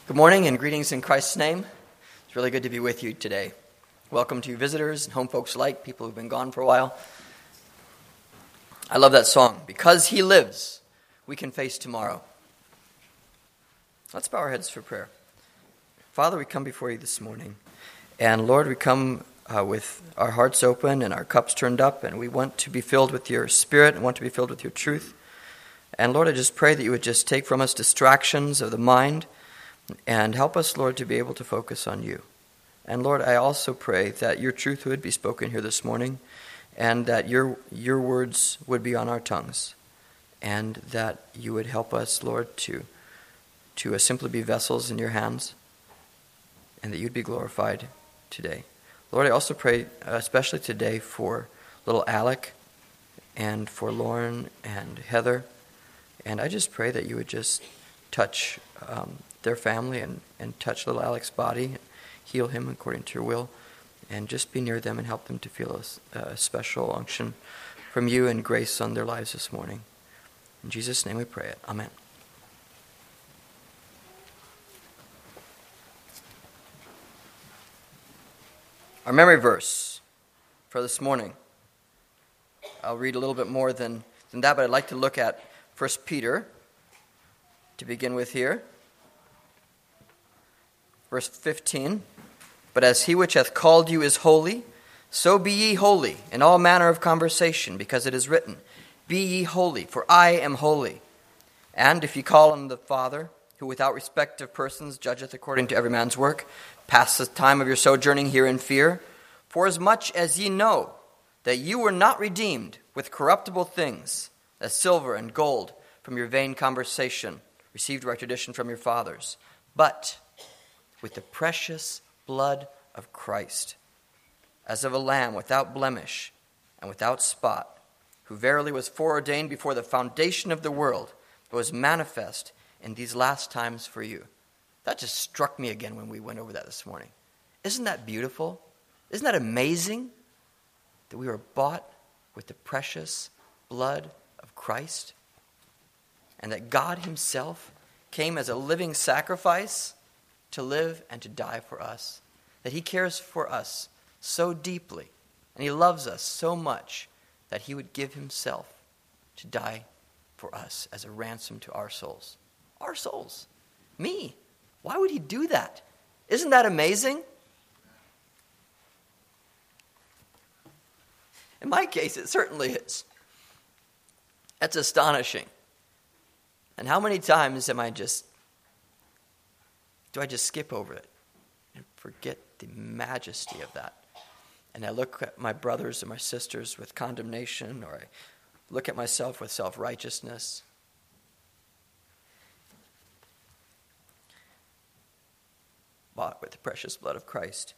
Good morning and greetings in Christ's name. It's really good to be with you today. Welcome to visitors and home folks alike, people who've been gone for a while. I love that song. Because he lives, we can face tomorrow. Let's bow our heads for prayer. Father, we come before you this morning. And Lord, we come with our hearts open and our cups turned up, and we want to be filled with your Spirit and want to be filled with your truth. And Lord, I just pray that you would just take from us distractions of the mind and help us, Lord, to be able to focus on you. And Lord, I also pray that your truth would be spoken here this morning and that your words would be on our tongues and that you would help us, Lord, to simply be vessels in your hands and that you'd be glorified today. Lord, I also pray especially today for little Alec and for Lauren and Heather. And I just pray that you would just touch their family and touch little Alec's body, heal him according to your will, and just be near them and help them to feel a special unction from you and grace on their lives this morning. In Jesus' name we pray it. Amen. Our memory verse for this morning. I'll read a little bit more than that, but I'd like to look at 1 Peter to begin with here. Verse 15, but as he which hath called you is holy, so be ye holy in all manner of conversation, because it is written, be ye holy, for I am holy. And if ye call on the Father, who without respect of persons judgeth according to every man's work, pass the time of your sojourning here in fear, forasmuch as ye know that you were not redeemed with corruptible things, as silver and gold, from your vain conversation, received by tradition from your fathers, but with the precious blood of Christ, as of a lamb without blemish and without spot, who verily was foreordained before the foundation of the world, but was manifest in these last times for you. That just struck me again when we went over that this morning. Isn't that beautiful? Isn't that amazing that we were bought with the precious blood of Christ? And that God himself came as a living sacrifice to live and to die for us, that he cares for us so deeply, and he loves us so much that he would give himself to die for us as a ransom to our souls. Our souls. Me. Why would he do that? Isn't that amazing? In my case, it certainly is. That's astonishing. And how many times do I just skip over it and forget the majesty of that? And I look at my brothers and my sisters with condemnation, or I look at myself with self-righteousness. Bought with the precious blood of Christ.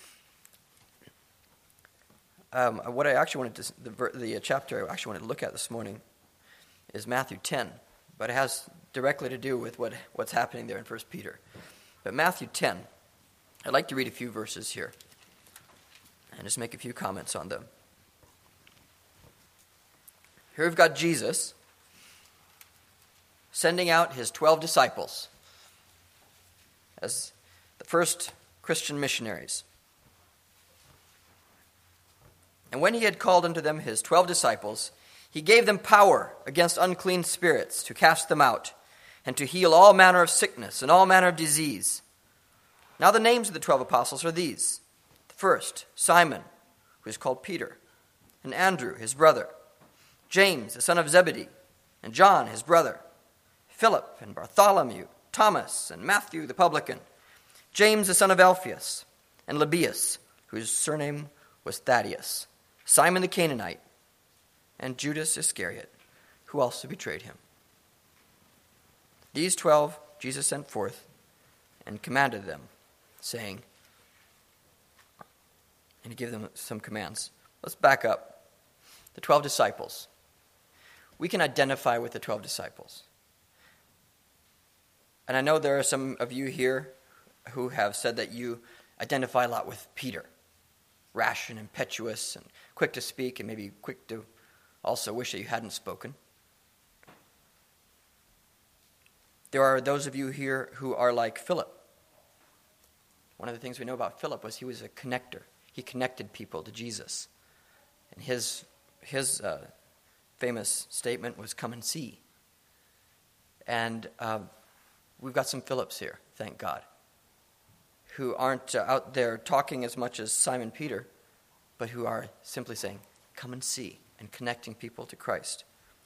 What I actually wanted to, the chapter I actually wanted to look at this morning is Matthew 10, but it has directly to do with what's happening there in 1 Peter. But Matthew 10, I'd like to read a few verses here and just make a few comments on them. Here we've got Jesus sending out his 12 disciples as the first Christian missionaries. And when he had called unto them his 12 disciples, he gave them power against unclean spirits to cast them out, and to heal all manner of sickness and all manner of disease. Now the names of the 12 apostles are these. The first, Simon, who is called Peter, and Andrew, his brother, James, the son of Zebedee, and John, his brother, Philip and Bartholomew, Thomas and Matthew the publican, James, the son of Alphaeus, and Lebbaeus, whose surname was Thaddeus, Simon the Canaanite, and Judas Iscariot, who also betrayed him. These 12 Jesus sent forth and commanded them, saying, and he gave them some commands. Let's back up. The 12 disciples. We can identify with the 12 disciples. And I know there are some of you here who have said that you identify a lot with Peter. Rash and impetuous and quick to speak and maybe quick to also wish that you hadn't spoken. There are those of you here who are like Philip, One of the things we know about Philip was he was a connector. He connected people to Jesus. And his famous statement was, "Come and see." And we've got some Philips here, thank God, who aren't out there talking as much as Simon Peter, but who are simply saying, "Come and see," and connecting people to Christ.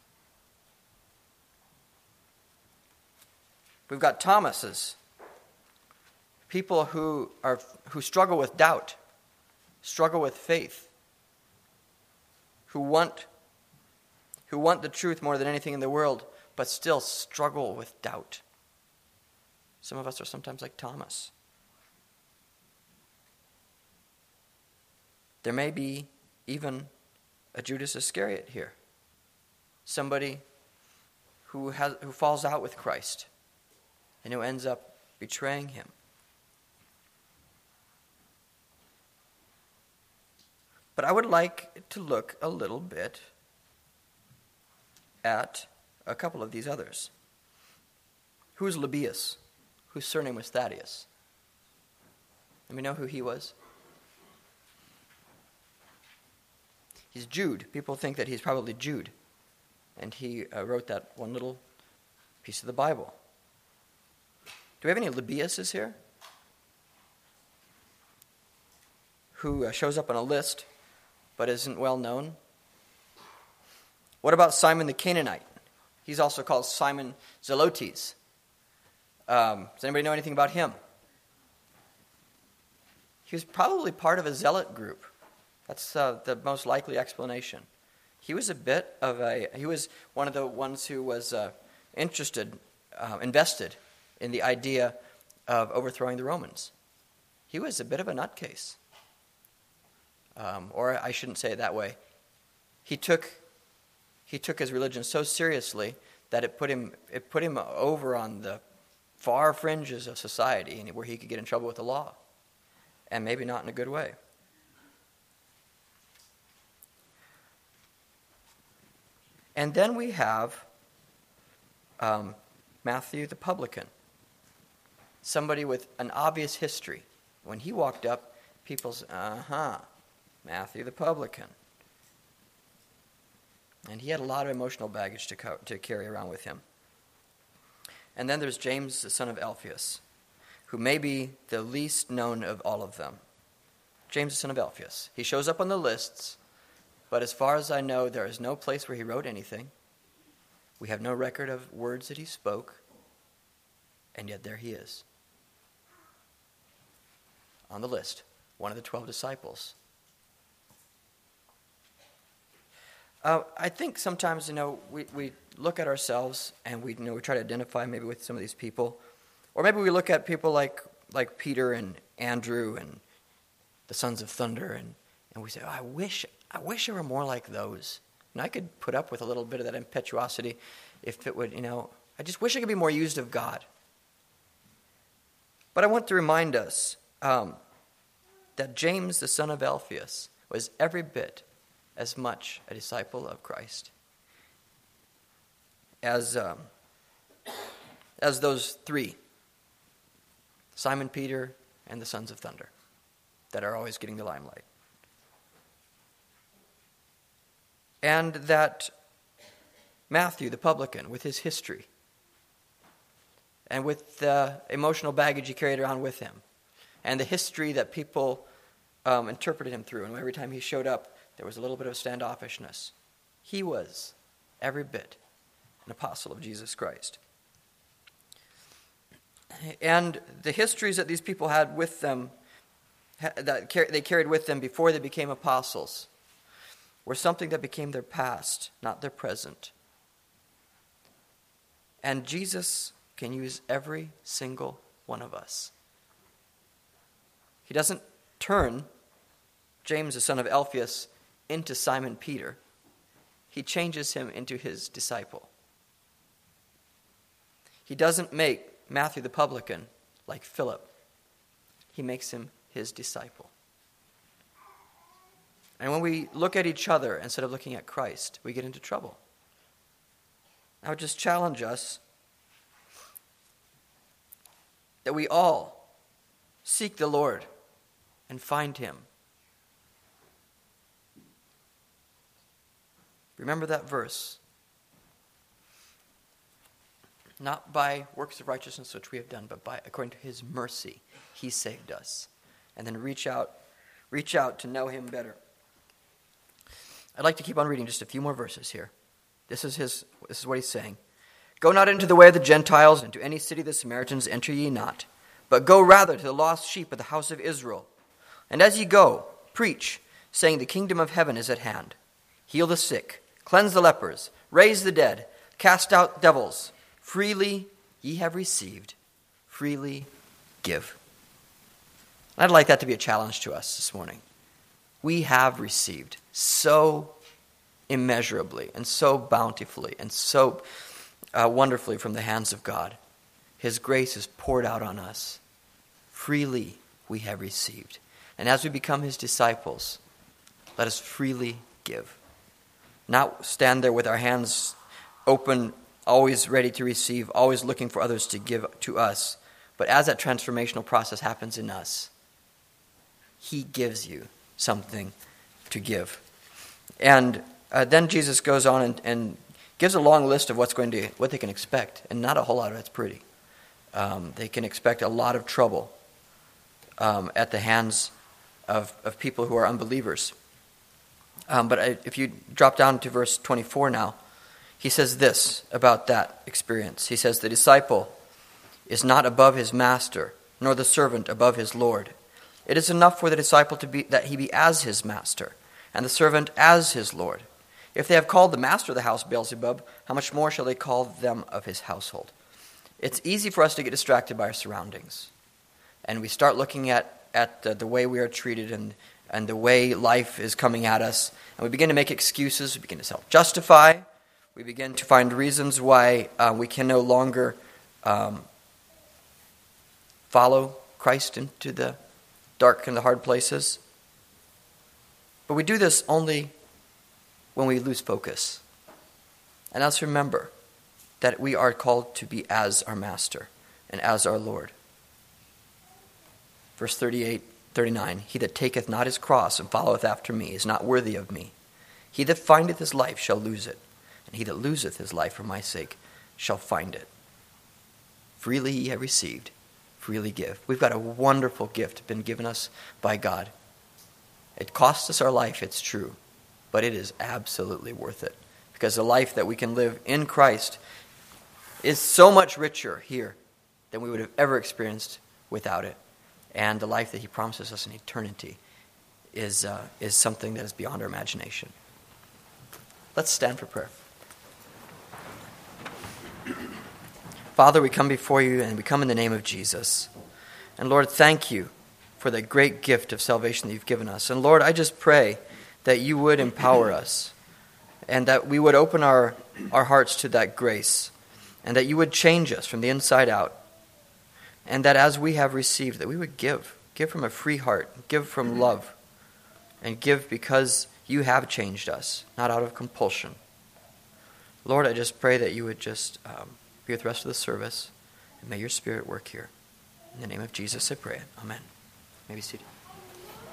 We've got Thomases, people who struggle with doubt, struggle with faith, who want the truth more than anything in the world, but still struggle with doubt. Some of us are sometimes like Thomas. There may be even a Judas Iscariot here, somebody who falls out with Christ and who ends up betraying him. But I would like to look a little bit at a couple of these others. Who's Lebbaeus, whose surname was Thaddeus? Let me know who he was. He's Jude. People think that he's probably Jude. And he wrote that one little piece of the Bible. Do we have any Lebbaeuses here? Who shows up on a list but isn't well known? What about Simon the Canaanite? He's also called Simon Zelotes. Does anybody know anything about him? He was probably part of a zealot group. That's the most likely explanation. He was he was one of the ones who was invested in the idea of overthrowing the Romans. He was a bit of a nutcase. Or I shouldn't say it that way. He took his religion so seriously that it put him over on the far fringes of society, and where he could get in trouble with the law, and maybe not in a good way. And then we have Matthew the publican, somebody with an obvious history. When he walked up, people said, Matthew the publican. And he had a lot of emotional baggage to carry around with him. And then there's James, the son of Alphaeus, who may be the least known of all of them. James, the son of Alphaeus. He shows up on the lists, but as far as I know, there is no place where he wrote anything. We have no record of words that he spoke, and yet there he is. On the list, one of the 12 disciples. I think sometimes, we look at ourselves and we try to identify maybe with some of these people, or maybe we look at people like Peter and Andrew and the sons of thunder, and we say, I wish I were more like those. And I could put up with a little bit of that impetuosity if it would, I just wish I could be more used of God. But I want to remind us that James, the son of Alphaeus, was every bit as much a disciple of Christ as those three, Simon Peter and the sons of thunder, that are always getting the limelight. And that Matthew the publican, with his history and with the emotional baggage he carried around with him, and the history that people interpreted him through, and every time he showed up, there was a little bit of standoffishness. He was every bit an apostle of Jesus Christ. And the histories that these people had with them, that they carried with them before they became apostles, were something that became their past, not their present. And Jesus can use every single one of us. He doesn't turn James, the son of Alphaeus, into Simon Peter. He changes him into his disciple. He doesn't make Matthew the publican like Philip. He makes him his disciple. And when we look at each other instead of looking at Christ, we get into trouble. I would just challenge us that we all Seek the Lord and find him. Remember that verse. Not by works of righteousness which we have done, but by according to his mercy, he saved us. And then reach out to know him better. I'd like to keep on reading just a few more verses here. This is what he's saying. Go not into the way of the Gentiles, and to any city of the Samaritans enter ye not, but go rather to the lost sheep of the house of Israel. And as ye go, preach, saying, the kingdom of heaven is at hand. Heal the sick, cleanse the lepers, raise the dead, cast out devils. Freely ye have received, freely give. I'd like that to be a challenge to us this morning. We have received so immeasurably and so bountifully and so wonderfully from the hands of God. His grace is poured out on us. Freely we have received. And as we become his disciples, let us freely give. Not stand there with our hands open, always ready to receive, always looking for others to give to us. But as that transformational process happens in us, he gives you something to give. And then Jesus goes on and gives a long list of what they can expect. And not a whole lot of it's pretty. They can expect a lot of trouble at the hands of people who are unbelievers. But if you drop down to verse 24 now, he says this about that experience. He says, the disciple is not above his master, nor the servant above his Lord. It is enough for the disciple that he be as his master, and the servant as his Lord. If they have called the master of the house Beelzebub, how much more shall they call them of his household? It's easy for us to get distracted by our surroundings. And we start looking at the way we are treated and the way life is coming at us. And we begin to make excuses. We begin to self-justify. We begin to find reasons why we can no longer follow Christ into the dark and the hard places. But we do this only when we lose focus. And let's remember that we are called to be as our master and as our Lord. Verse 39, he that taketh not his cross and followeth after me is not worthy of me. He that findeth his life shall lose it, and he that loseth his life for my sake shall find it. Freely ye have received, freely give. We've got a wonderful gift been given us by God. It costs us our life, it's true, but it is absolutely worth it, because the life that we can live in Christ is so much richer here than we would have ever experienced without it. And the life that he promises us in eternity is something that is beyond our imagination. Let's stand for prayer. Father, we come before you, and we come in the name of Jesus. And Lord, thank you for the great gift of salvation that you've given us. And Lord, I just pray that you would empower us, and that we would open our hearts to that grace, and that you would change us from the inside out. And that as we have received, that we would give from a free heart, give from love, and give because you have changed us, not out of compulsion. Lord, I just pray that you would just be with the rest of the service, and may your Spirit work here. In the name of Jesus, I pray. Amen. You may be seated.